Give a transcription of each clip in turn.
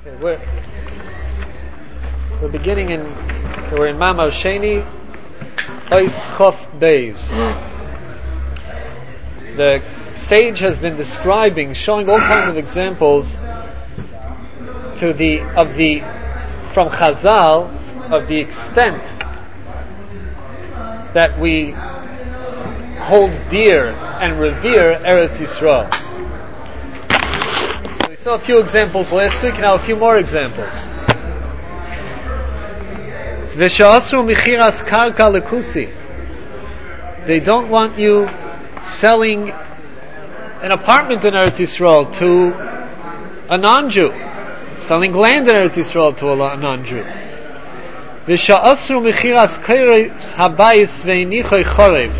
Okay, we're beginning we're in Mamar Sheni, Ois Chof Beis. The sage has been describing, showing all kinds of examples from Chazal of the extent that we hold dear and revere Eretz Yisrael. We saw a few examples last week, now a few more examples. V'sha'asru michiras karka lekusi. They don't want you selling an apartment in Eretz Yisrael to a non-Jew, selling land in Eretz Yisrael to a non-Jew. V'sha'asru michiras kairis habayis ve'inichoy chorev.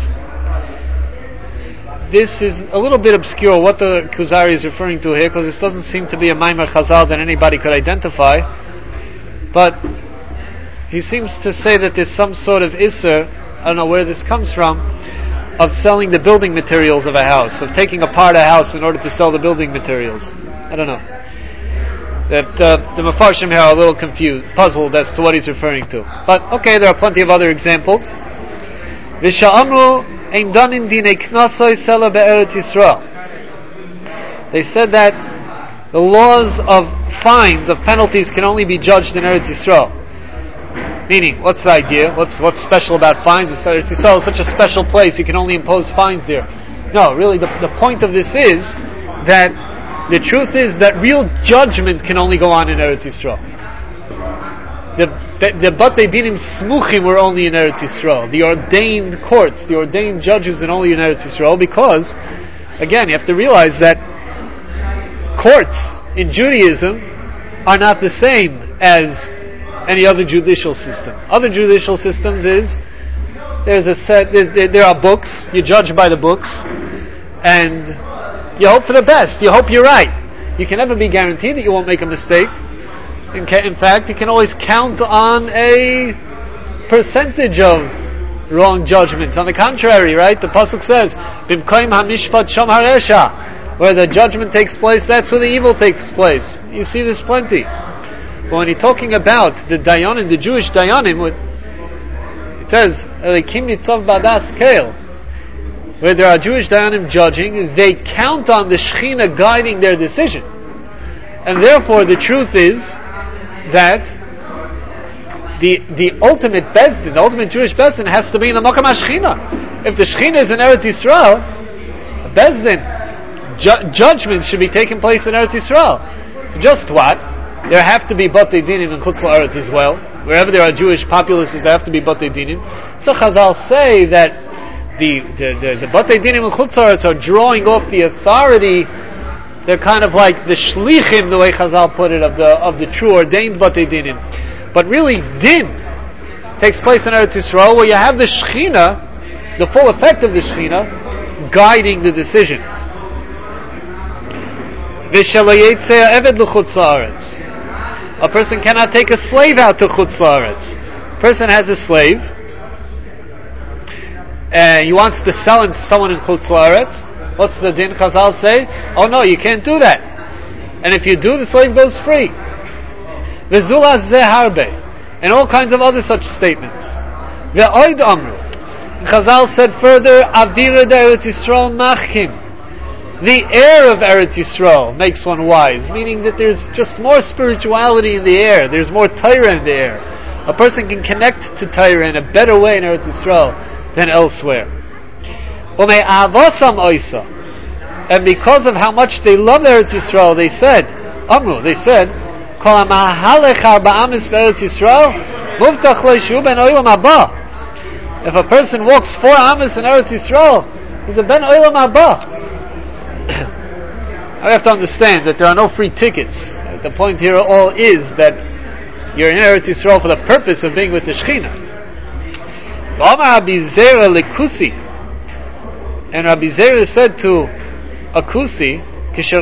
This is a little bit obscure what the Kuzari is referring to here, because this doesn't seem to be a Maimer Chazal that anybody could identify. But he seems to say that there's some sort of Isser, I don't know where this comes from, of selling the building materials of a house, of taking apart a house in order to sell the building materials. I don't know. The Mefarshim here are a little confused, puzzled as to what he's referring to. But okay, there are plenty of other examples. V'sha'amru Ein danin dinei knasoi sela be'eretz Yisrael. They said that the laws of fines, of penalties, can only be judged in Eretz Yisrael. Meaning, what's the idea? What's special about fines? Eretz Yisrael is such a special place, you can only impose fines there. No, really, the point of this is that the truth is that real judgment can only go on in Eretz Yisrael. The Batei Dinim Smuchim were only in Eretz Yisrael. The ordained courts, the ordained judges, and only in Eretz Yisrael, because, again, you have to realize that courts in Judaism are not the same as any other judicial system. Other judicial systems there are books, you judge by the books, and you hope for the best, you hope you're right. You can never be guaranteed that you won't make a mistake. In fact, you can always count on a percentage of wrong judgments. On the contrary, right? The pasuk says, "Bimkoim hamishpat sham haresha," where the judgment takes place, that's where the evil takes place. You see this plenty. But when you're talking about the dayanim, the Jewish dayanim, it says, "Elikim nitzav badas keil," where there are Jewish dayanim judging, they count on the Shechina guiding their decision, and therefore the truth is that the ultimate Bezdin, the ultimate Jewish Bezdin, has to be in the Makam HaShechina. If the Shechina is in Eretz Yisrael, Bezdin, judgment should be taking place in Eretz Yisrael. So just what? There have to be Batei Dinim in Chutz La'aretz as well. Wherever there are Jewish populaces, there have to be Batei Dinim. So Chazal say that the Batei Dinim in Chutz La'aretz are drawing off the authority. They're kind of like the shlichim, the way Chazal put it, of the true ordained Batei Dinim. But really, din takes place in Eretz Yisrael, where you have the Shechina, the full effect of the Shechina, guiding the decision. A person cannot take a slave out to Chutz La'aretz. A person has a slave, and he wants to sell him to someone in Chutz La'aretz. What's the din? Chazal say, oh no, you can't do that. And if you do, the slave goes free. V'zula zeh harbe, and all kinds of other such statements. Ve'oid amru. Chazal said further, Avira d'Eretz Yisrael machim. The air of Eretz Yisrael makes one wise, meaning that there's just more spirituality in the air. There's more Torah in the air. A person can connect to Torah in a better way in Eretz Yisrael than elsewhere. And because of how much they love Eretz Yisrael, they said, if a person walks 4 amas in Eretz Yisrael, he's a ben olam haba. I have to understand that there are no free tickets. The point here all is that you're in Eretz Yisrael for the purpose of being with the Shechina. And Rabbi Zera said to Akusi, see,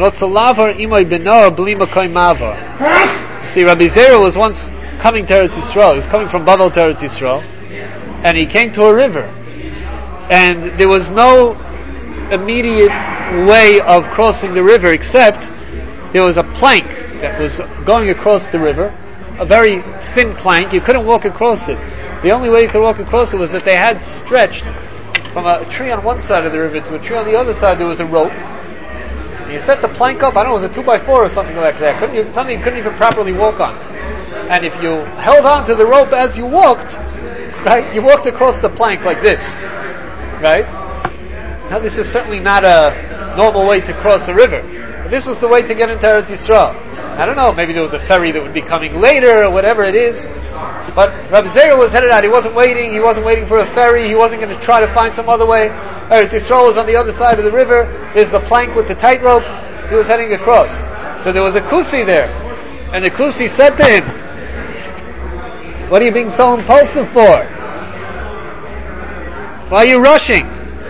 Rabbi Zera was once coming to Eretz Yisrael. He was coming from Bavel to Eretz Yisrael, and he came to a river, and there was no immediate way of crossing the river except there was a plank that was going across the river, a very thin plank. You couldn't walk across it. The only way you could walk across it was that they had stretched from a tree on one side of the river to a tree on the other side. There was a rope. And you set the plank up, I don't know, it was a 2x4 or something like that. Something you couldn't even properly walk on. And if you held on to the rope as you walked, right, you walked across the plank like this, right? Now this is certainly not a normal way to cross a river. But this was the way to get into Eretz Yisrael. I don't know, maybe there was a ferry that would be coming later or whatever it is. But Rabbi Zera was headed out. He wasn't waiting for a ferry. He wasn't going to try to find some other way. Eretz Yisrael was on the other side of the river. There's the plank with the tightrope. He was heading across. So there was a Kusi there. And the Kusi said to him, "What are you being so impulsive for? Why are you rushing?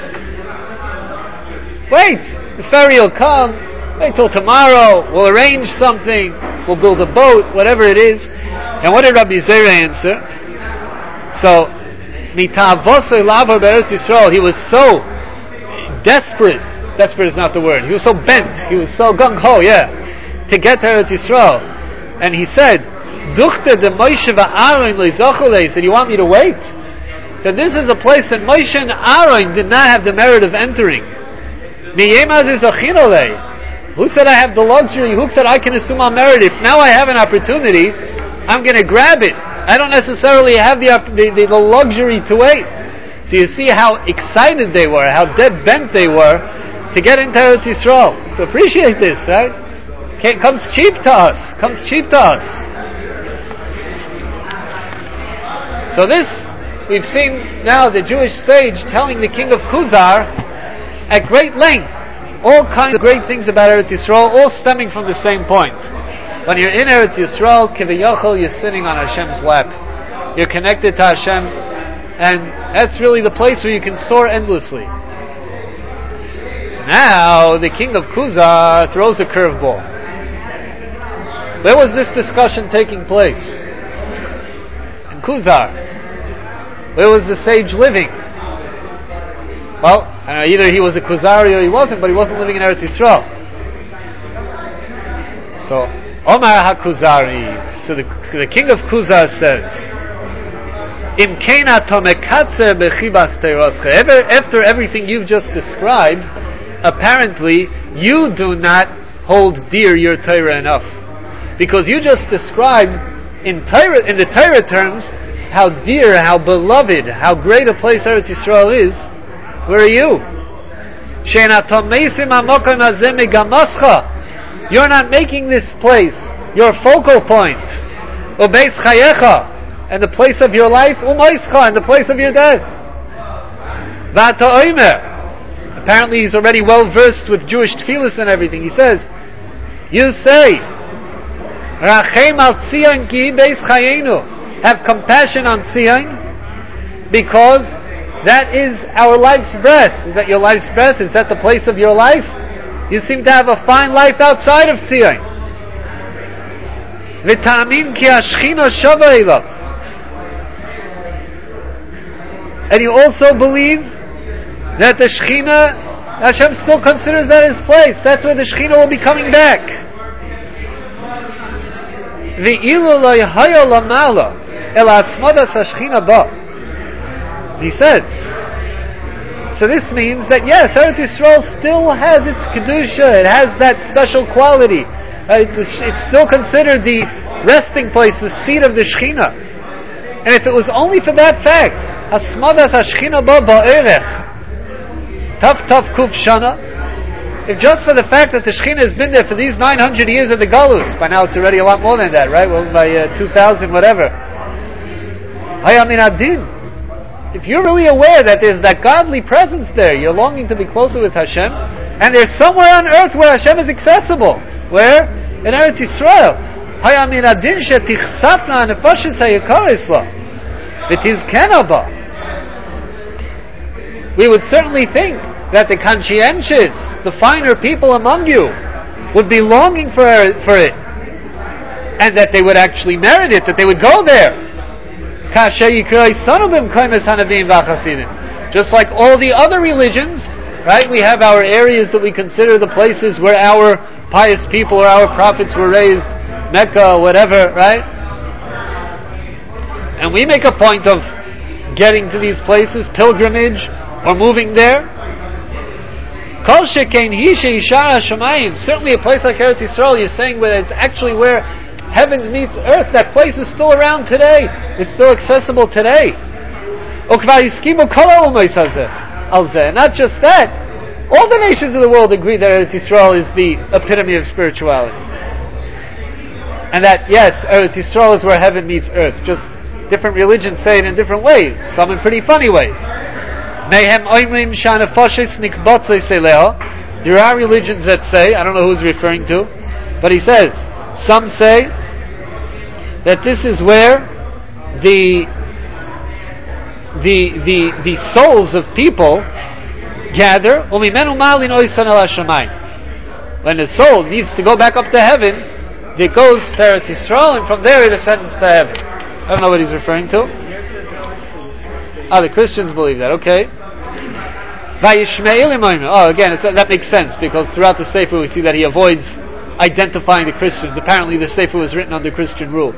Wait, the ferry will come. Wait till tomorrow. We'll arrange something. We'll build a boat, whatever it is." And what did Rabbi Zera answer? So, mitavosei lavar be'eretz Yisrael, he was so desperate. Desperate is not the word. He was so bent. He was so gung-ho, to get to Eretz Yisrael. And he said, "Duchte de Moshe va'Aaron le'zochole." He said, "You want me to wait?" He said, "This is a place that Moshe and Aaron did not have the merit of entering." Who said I have the luxury? Who said I can assume I'll merit it? If now I have an opportunity, I'm going to grab it. I don't necessarily have the luxury to wait. So you see how excited they were, how dead bent they were to get into Eretz Yisrael. To appreciate this, right? Comes cheap to us. So this, we've seen now the Jewish sage telling the king of Kuzar at great length all kinds of great things about Eretz Yisrael, all stemming from the same point. When you're in Eretz Yisrael, Kiviyachol, you're sitting on Hashem's lap. You're connected to Hashem, and that's really the place where you can soar endlessly. So now, the king of Kuzar throws a curveball. Where was this discussion taking place? In Kuzar. Where was the sage living? Well, either he was a Kuzari or he wasn't, but he wasn't living in Eretz Yisrael. So, Omar HaKuzari, so the king of Kuzar says, after everything you've just described, apparently you do not hold dear your Torah enough. Because you just described in the Torah terms how dear, how beloved, how great a place Eretz Yisrael is. Where are you? You're not making this place your focal point. And the place of your life, and the place of your death. Apparently he's already well versed with Jewish tefillas and everything. He says, you say, have compassion on Tzion, because that is our life's breath. Is that your life's breath? Is that the place of your life? You seem to have a fine life outside of Tzion. And you also believe that the Shekhinah, Hashem still considers that his place. That's where the Shekhinah will be coming back. He says. So this means that yes, Eretz Yisrael still has its kedusha. It has that special quality. It's still considered the resting place, the seat of the Shekhinah. And if it was only for that fact, Hasmadas Hashchina Ba Ba'erech Taf Kuf Shana, if just for the fact that the Shekhinah has been there for these 900 years of the Galus, by now it's already a lot more than that, right? Well, by 2000 whatever. Hayamin Adin. If you're really aware that there's that godly presence there, you're longing to be closer with Hashem, and there's somewhere on earth where Hashem is accessible. Where? In Eretz Yisrael. Hayamin Adin shetichsafna nefashis hayakarisla. V'tizkenaba. We would certainly think that the conscientious, the finer people among you, would be longing for it, and that they would actually merit it, that they would go there. Just like all the other religions, right? We have our areas that we consider the places where our pious people or our prophets were raised. Mecca, whatever, right? And we make a point of getting to these places, pilgrimage, or moving there. Kol shekain hi sheishar hashamayim. Certainly a place like Eretz Yisrael, you're saying where it's actually where heaven meets earth. That place is still around today. It's still accessible today. Ukvar yiskimu kol ha'umos hazeh al zeh. Not just that, all the nations of the world agree that Eretz Yisrael is the epitome of spirituality. And that, yes, Eretz Yisrael is where heaven meets earth. Just different religions say it in different ways. Some in pretty funny ways. There are religions that say, I don't know who he's referring to, but he says, some say that this is where the souls of people gather. When the soul needs to go back up to heaven, it goes to Eretz Yisrael, and from there it ascends to heaven. I don't know what he's referring to. The Christians believe that. Okay. Again, that makes sense, because throughout the Sefer we see that he avoids identifying the Christians. Apparently the Sefer was written under Christian rule.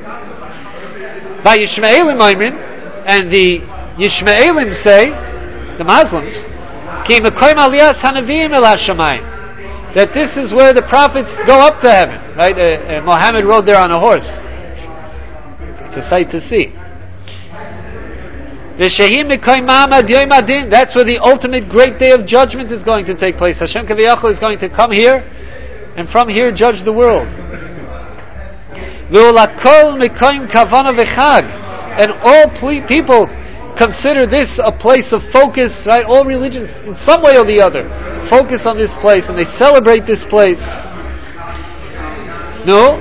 And the Yishmaelim say, the Muslims, that this is where the prophets go up to heaven. Right? Muhammad rode there on a horse. It's a sight to see. That's where the ultimate great day of judgment is going to take place. Hashem Kaviyachal is going to come here, and from here judge the world. And all people consider this a place of focus, right? All religions, in some way or the other, focus on this place, and they celebrate this place. No?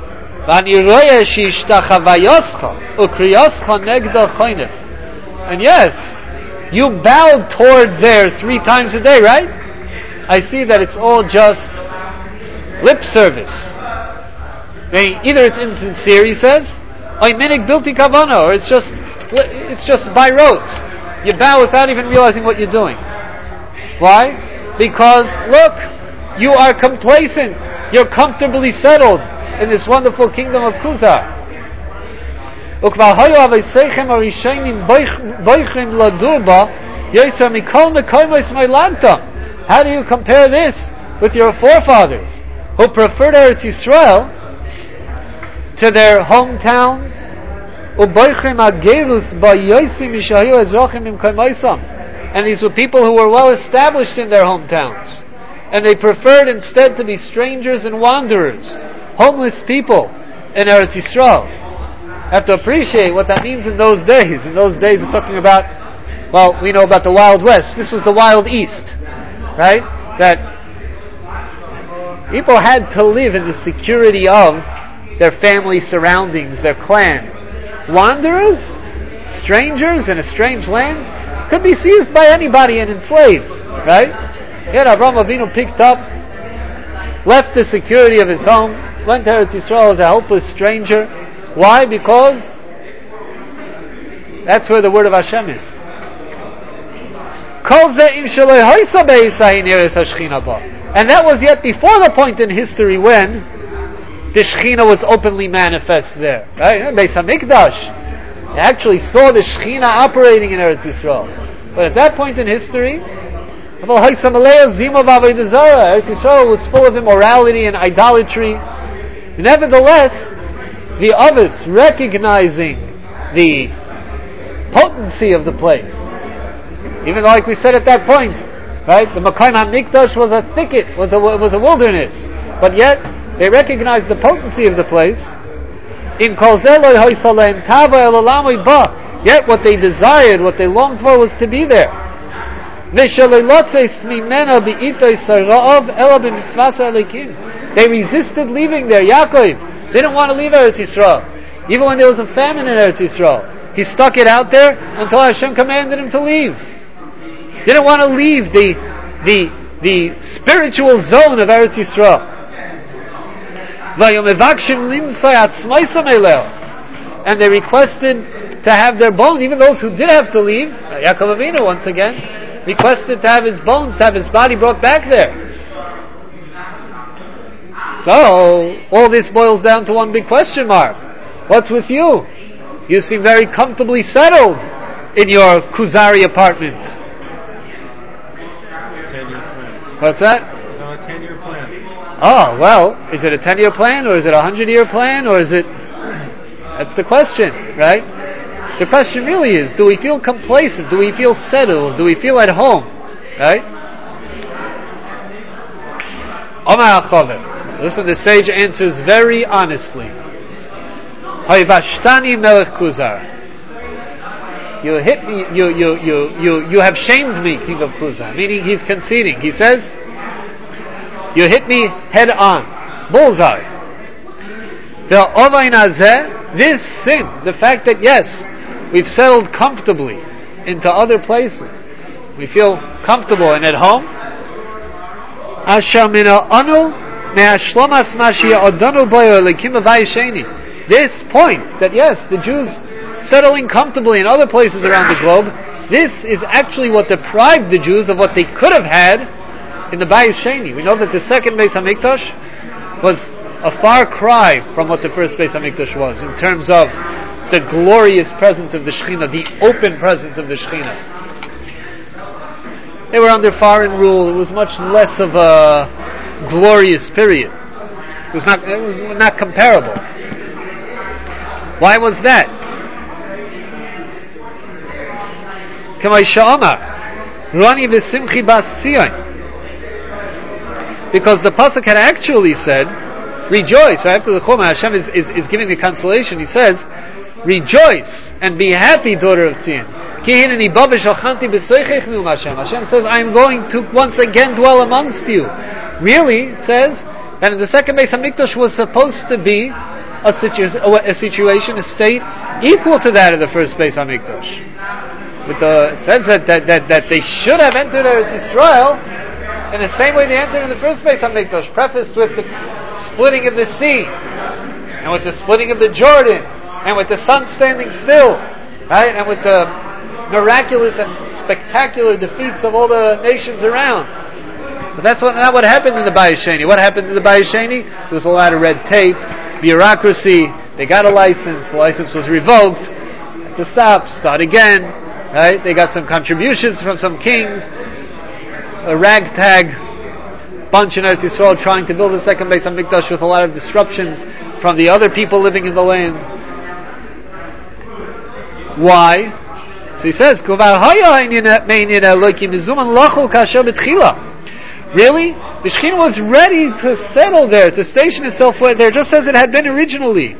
And yes, you bowed toward there 3 times a day, right? I see that it's all just lip service. Either it's insincere, he says, or it's just by rote. You bow without even realizing what you're doing. Why? Because, look, you are complacent. You're comfortably settled in this wonderful kingdom of Kuzar. How do you compare this with your forefathers who preferred Eretz Yisrael to their hometowns? And these were people who were well established in their hometowns, and they preferred instead to be strangers and wanderers, homeless people in Eretz Yisrael. Have to appreciate what that means in those days. In those days we're talking about, well, we know about the Wild West. This was the Wild East, right? That people had to live in the security of their family surroundings, their clan. Wanderers, strangers in a strange land, could be seized by anybody and enslaved, right? Yet Avraham Avinu picked up, left the security of his home, went to Eretz Yisrael as a helpless stranger. Why? Because that's where the word of Hashem is. And that was yet before the point in history when the Shekhinah was openly manifest there. Right? Beis HaMikdash, they actually saw the Shekhinah operating in Eretz Yisrael. But at that point in history, Eretz Yisrael was full of immorality and idolatry. Nevertheless, the others, recognizing the potency of the place, even though, like we said at that point, right, the Makayim HaMikdash was a thicket, was a wilderness, but yet they recognized the potency of the place. Yet what they desired, what they longed for, was to be there. They resisted leaving there. Yaakov didn't want to leave Eretz Yisrael. Even when there was a famine in Eretz Yisrael, he stuck it out there until Hashem commanded him to leave. Didn't want to leave the spiritual zone of Eretz Yisrael. And they requested to have their bones, even those who did have to leave. Yaakov Avinu once again requested to have his bones, to have his body brought back there. So, all this boils down to one big question mark. What's with you? You seem very comfortably settled in your Kuzari apartment. 10-year plan. What's that? No, a 10-year plan. Oh, well, is it a 10-year plan, or is it a 100-year plan, or is it... That's the question, right? The question really is, do we feel complacent? Do we feel settled? Do we feel at home? Right? Omar HaChover. Listen, the sage answers very honestly. Hayvashtani melech Kuzar. You hit me, you have shamed me, king of Kuzar. Meaning he's conceding. He says, you hit me head on. Bullseye. This sin, the fact that yes, we've settled comfortably into other places. We feel comfortable and at home. This point that yes, the Jews settling comfortably in other places around the globe, this is actually what deprived the Jews of what they could have had in the Bayis Sheni. We know that the second Beis HaMikdash was a far cry from what the first Beis HaMikdash was in terms of the glorious presence of the Shekhinah, the open presence of the Shekhinah. They were under foreign rule. It was much less of a glorious period. It was not comparable. Why was that? Because the pasuk had actually said, rejoice. So after the Chumah, Hashem is giving the consolation. He says, rejoice and be happy, daughter of Zion. Hashem says, I am going to once again dwell amongst you. Really, it says that in the second Beis HaMikdash was supposed to be a situation, a state equal to that of the first Beis HaMikdash. But it says that they should have entered Eretz Yisrael in the same way they entered in the first Beis HaMikdash, prefaced with the splitting of the sea, and with the splitting of the Jordan, and with the sun standing still, right, and with the miraculous and spectacular defeats of all the nations around. But that's not what happened in the Bayis Sheni. What happened in the Bayis Sheni? There was a lot of red tape, bureaucracy. They got a license. The license was revoked. Had to start again. Right? They got some contributions from some kings. A ragtag bunch in Eretz Yisrael trying to build a second Beis HaMikdash with a lot of disruptions from the other people living in the land. Why? So he says, really? The Shekhinah was ready to settle there, to station itself there, just as it had been originally.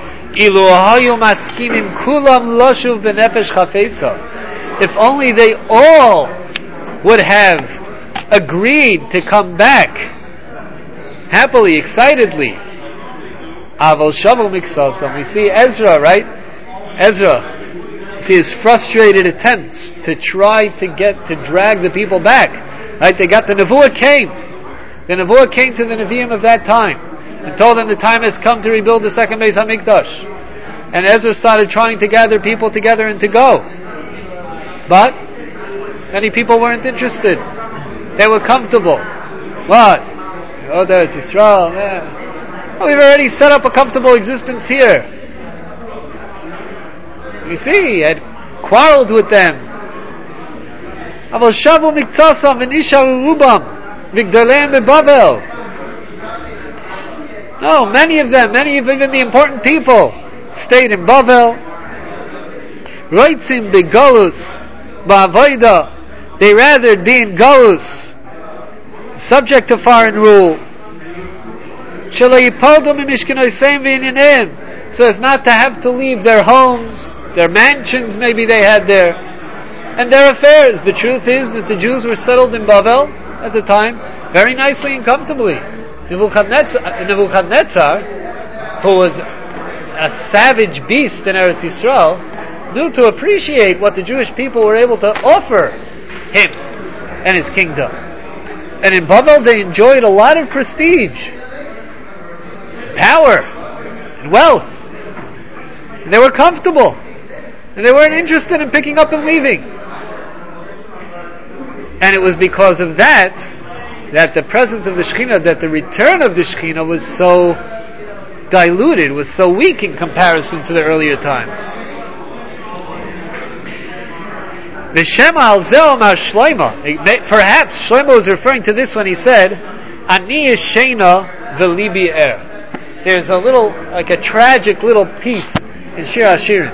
If only they all would have agreed to come back happily, excitedly. We see Ezra, right? Ezra, see his frustrated attempts to try to drag the people back. Right? They got the Nevuah came. The Nevuah came to the Nevi'im of that time and told them the time has come to rebuild the second Beis HaMikdash. And Ezra started trying to gather people together and to go. But many people weren't interested. They were comfortable. What? Oh, there's Israel. Yeah. Well, we've already set up a comfortable existence here. You see, he had quarreled with them. No, many of them, even the important people, stayed in Bavel. They rather be in Galus, subject to foreign rule, so as not to have to leave their homes, their mansions maybe they had there, and their affairs. The truth is that the Jews were settled in Bavel at the time very nicely and comfortably. Nebuchadnezzar, who was a savage beast in Eretz Yisrael, knew to appreciate what the Jewish people were able to offer him and his kingdom. And in Bavel they enjoyed a lot of prestige, power, and wealth. And they were comfortable. And they weren't interested in picking up and leaving. And it was because of that that the presence of the Shekhinah, that the return of the Shekhinah was so diluted, was so weak in comparison to the earlier times. The Shema al Zeh Amar Shlomo. Perhaps Shlomo was referring to this when he said, Ani Yeshena v'libi er. There's a little, like a tragic little piece in Shir HaShirim,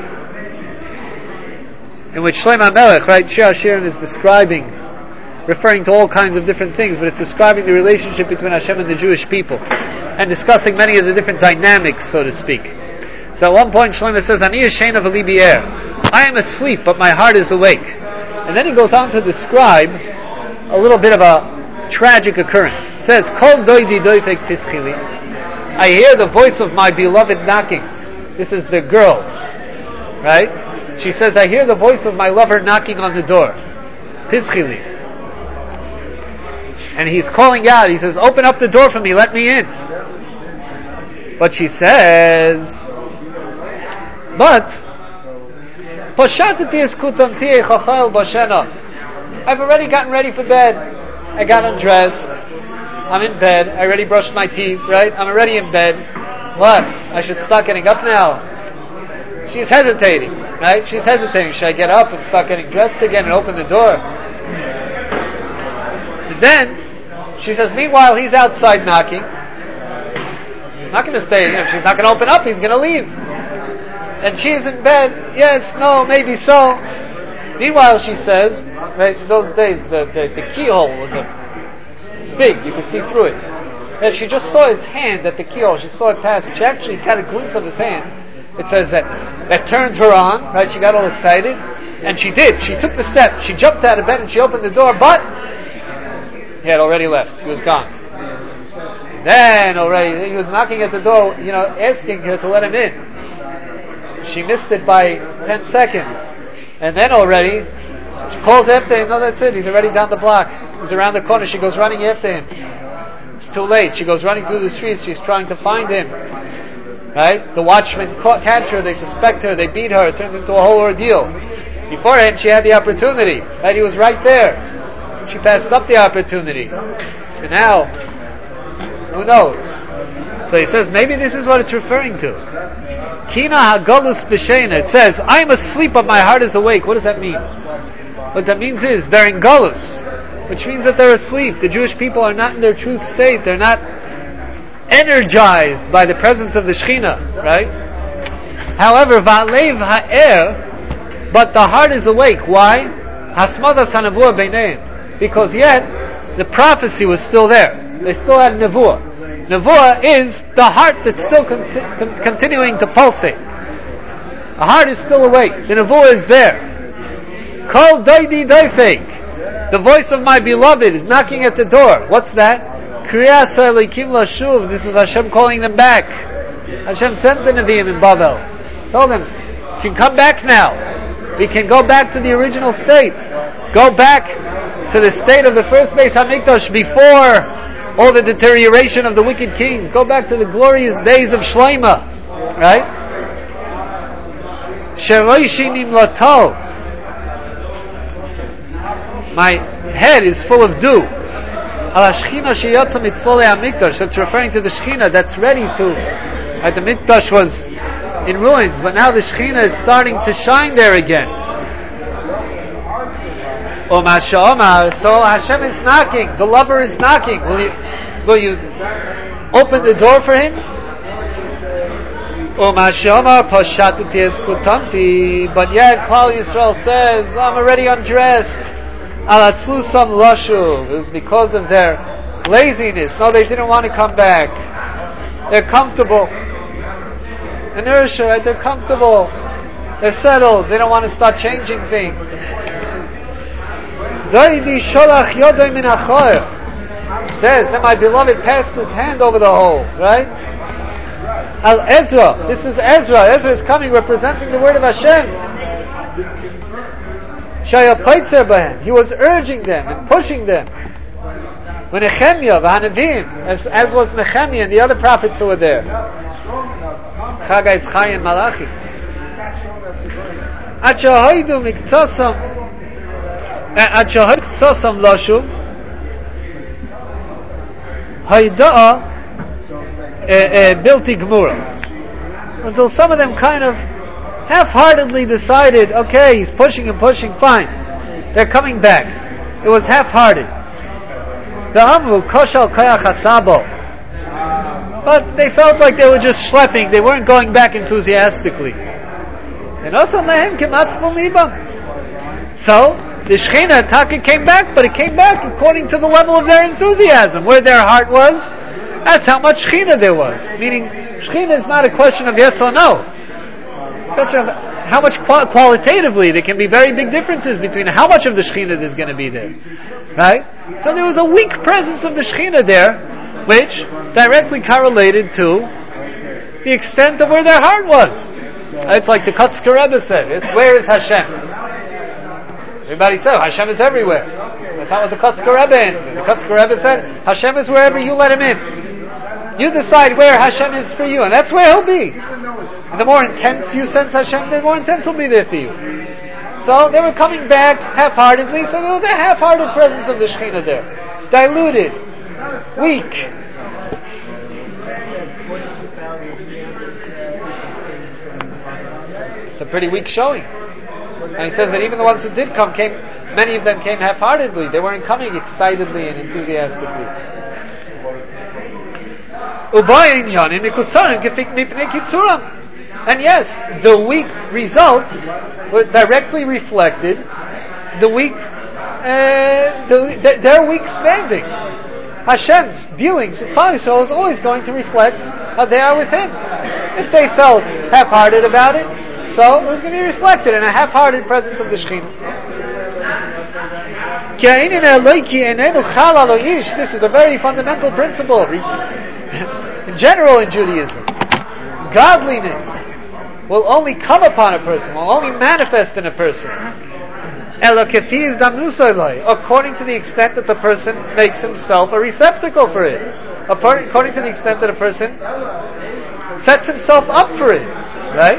in which Shlomo HaMelech, right, Shir HaShirim is describing, referring to all kinds of different things, but it's describing the relationship between Hashem and the Jewish people, and discussing many of the different dynamics, so to speak. So at one point Shlomo says, Ani Yeshena v'libi er. I am asleep, but my heart is awake. And then he goes on to describe a little bit of a tragic occurrence. It says, Kol doidi doifek tischili. I hear the voice of my beloved knocking. This is the girl, right? She says, I hear the voice of my lover knocking on the door. Tischili. And he's calling out. He says, open up the door for me, let me in. But she says, but I've already gotten ready for bed. I got undressed. I'm in bed. I already brushed my teeth, right? I'm already in bed. What? I should start getting up now? She's hesitating, right? She's hesitating. Should I get up and start getting dressed again and open the door? And then she says, meanwhile, he's outside knocking. He's not going to stay. She's not going to open up. He's going to leave. And she's in bed. Yes, no, maybe so. Meanwhile, she says, right, in those days, the keyhole was big. You could see through it. And she just saw his hand at the keyhole. She saw it pass. She actually had a glimpse of his hand. It says that turned her on, right? She got all excited. And she did. She took the step. She jumped out of bed and she opened the door, but he had already left. He was gone. Then already, he was knocking at the door, asking her to let him in. She missed it by 10 seconds. And then already, she calls after him. No, that's it. He's already down the block. He's around the corner. She goes running after him. It's too late. She goes running through the streets. She's trying to find him. Right? The watchmen catch her. They suspect her. They beat her. It turns into a whole ordeal. Beforehand, she had the opportunity. Right? He was right there. She passed up the opportunity. And now, who knows? So he says, maybe this is what it's referring to. Kina hagalus b'sheina. It says, I am asleep, but my heart is awake. What does that mean? What that means is, they're in galus, which means that they're asleep. The Jewish people are not in their true state. They're not energized by the presence of the Shekhinah, right? However, va'alev ha'er, but the heart is awake. Why? Hasmadas ha'nevuah beineim. Because yet, the prophecy was still there. They still had nevuah. Nevuah is the heart that's still continuing to pulsate. The heart is still awake. The nevuah is there. Kol doidi doifek. The voice of my beloved is knocking at the door. What's that? Kriyas ha'elikim lashuv. This is Hashem calling them back. Hashem sent the Nevi'im in Babel. Told them, you can come back now. We can go back to the original state. Go back to the state of the first Beis HaMikdash before all the deterioration of the wicked kings. Go back to the glorious days of Shlomo, right? Sheroishi nimlato. My head is full of dew. That's referring to the Shekhinah that's ready to. The Mikdash was in ruins, but now the Shekhinah is starting to shine there again. So Hashem is knocking. The lover is knocking. Will you open the door for him? But yet Klal Yisrael says, I'm already undressed. It was because of their laziness. No, they didn't want to come back. They're comfortable. Inertia, right? They're comfortable. They're settled. They don't want to start changing things. Says that my beloved passed his hand over the hole, right? Al Ezra, this is Ezra. Ezra is coming representing the word of Hashem. He was urging them and pushing them. When Nehemiah, as was Nehemiah and the other prophets who were there. Chagai, Tzchai, and Malachi. Haida'a Bilti Gmura. Until some of them kind of half-heartedly decided, okay, he's pushing and pushing, fine. They're coming back. It was half-hearted. But they felt like they were just schlepping. They weren't going back enthusiastically. So, the Shechina Taka came back, but it came back according to the level of their enthusiasm. Where their heart was, that's how much Shechina there was. Meaning, Shechina is not a question of yes or no. It's a question of how much qualitatively there can be very big differences between how much of the Shechina is going to be there. Right? So there was a weak presence of the Shechina there, which directly correlated to the extent of where their heart was. It's like the Kotzker Rebbe said, where is Hashem? Everybody said, Hashem is everywhere. That's not what the Kotzker Rebbe answered. The Kotzker Rebbe said, Hashem is wherever you let him in. You decide where Hashem is for you, and that's where he'll be. And the more intense you sense Hashem, the more intense he'll be there for you. So they were coming back half-heartedly, so there was a half-hearted presence of the Shekhinah there. Diluted. Weak. It's a pretty weak showing. And he says that even the ones who did come, many of them came half-heartedly. They weren't coming excitedly and enthusiastically. And yes, the weak results were directly reflected their weak standing. Hashem's dealings with Klal Yisrael is always going to reflect how they are with Him. If they felt half-hearted about it, so it was going to be reflected in a half-hearted presence of the Shekhinah. This is a very fundamental principle in general in Judaism. Godliness will only come upon a person, will only manifest in a person according to the extent that the person makes himself a receptacle for it, according to the extent that a person sets himself up for it, right?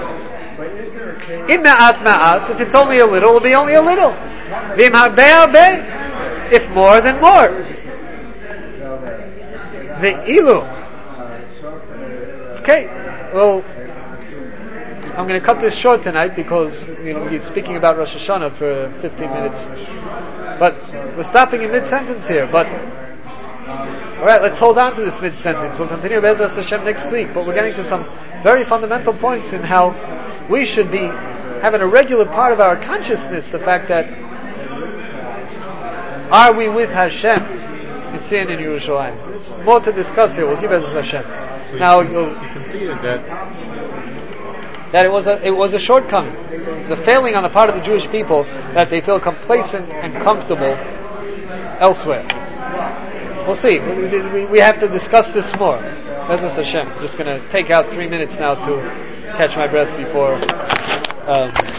If it's only a little, it'll be only a little. If more, then more. Okay, well, I'm going to cut this short tonight because we're speaking about Rosh Hashanah for 15 minutes. But we're stopping in mid-sentence here. But alright, let's hold on to this mid-sentence. We'll continue Be'ezras Hashem next week. But we're getting to some very fundamental points in how we should be having a regular part of our consciousness, the fact that are we with Hashem in Tzion in Yerushalayim? It's more to discuss here. We'll see Be'ezras Hashem. So now you conceded that it was a shortcoming. It's a failing on the part of the Jewish people that they feel complacent and comfortable elsewhere. We'll see. We have to discuss this more. Be'ezras Hashem. I'm just going to take out 3 minutes now to catch my breath before